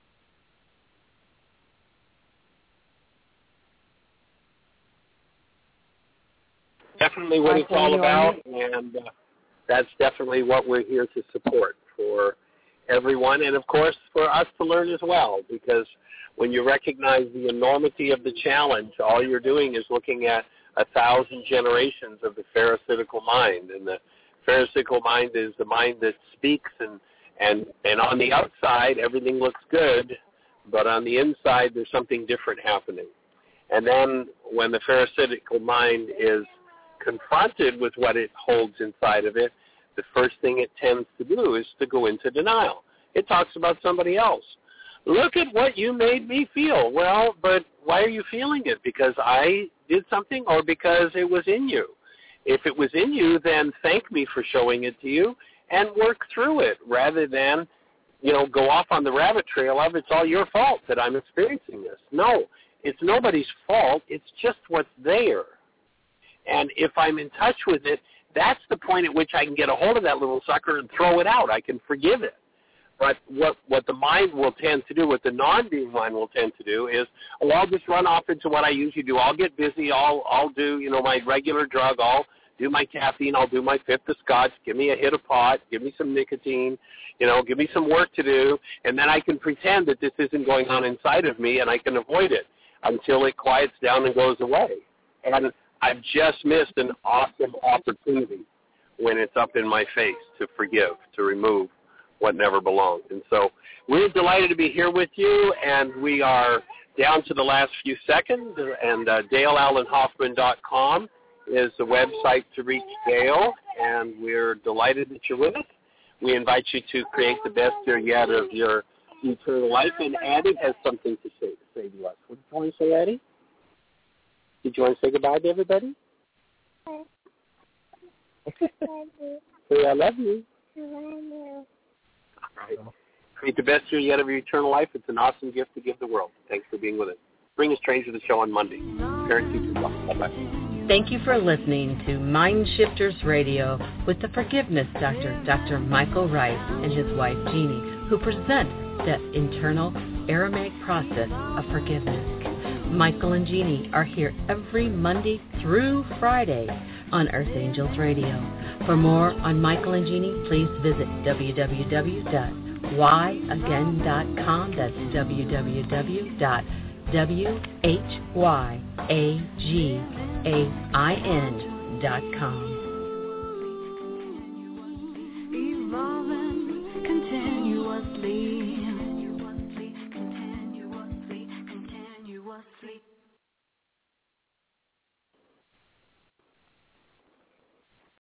Definitely what it's all about, and uh, that's definitely what we're here to support for everyone, and of course for us to learn as well, because when you recognize the enormity of the challenge, all you're doing is looking at a thousand generations of the pharisaical mind, and the pharisaical mind is the mind that speaks, and, and, and on the outside everything looks good, but on the inside there's something different happening. And then when the pharisaical mind is confronted with what it holds inside of it, the first thing it tends to do is to go into denial. It talks about somebody else. Look at what you made me feel. Well, but why are you feeling it? Because I did something, or because it was in you? If it was in you, then thank me for showing it to you and work through it rather than, you know, go off on the rabbit trail of it's all your fault that I'm experiencing this. No, it's nobody's fault. It's just what's there. And if I'm in touch with it, that's the point at which I can get a hold of that little sucker and throw it out. I can forgive it. But what, what the mind will tend to do, what the non-being mind will tend to do is, oh, I'll just run off into what I usually do. I'll get busy. I'll, I'll do, you know, my regular drug. I'll do my caffeine. I'll do my fifth of scotch. Give me a hit of pot. Give me some nicotine. You know, give me some work to do. And then I can pretend that this isn't going on inside of me, and I can avoid it until it quiets down and goes away. And I've just missed an awesome opportunity when it's up in my face to forgive, to remove what never belonged. And so we're delighted to be here with you, and we are down to the last few seconds, and uh, Dale Allen Hoffman dot com is the website to reach Dale, and we're delighted that you're with us. We invite you to create the best year yet of your eternal life, and Addie has something to say, to say to us. What did you want to say, Addie? Did you want to say goodbye to everybody? Say I love you. I love you. All right. Create the best year yet of your eternal life. It's an awesome gift to give the world. Thanks for being with us. Bring a stranger to the show on Monday. Parent Teacher Talk. Bye-bye. Thank you for listening to Mind Shifters Radio with the Forgiveness Doctor, Doctor Michael Rice, and his wife, Jeannie, who present the internal Aramaic process of forgiveness. Michael and Jeannie are here every Monday through Friday on Earth Angels Radio. For more on Michael and Jeanie, please visit w w w dot why again dot com. That's w w w dot w h y a g a i n dot com.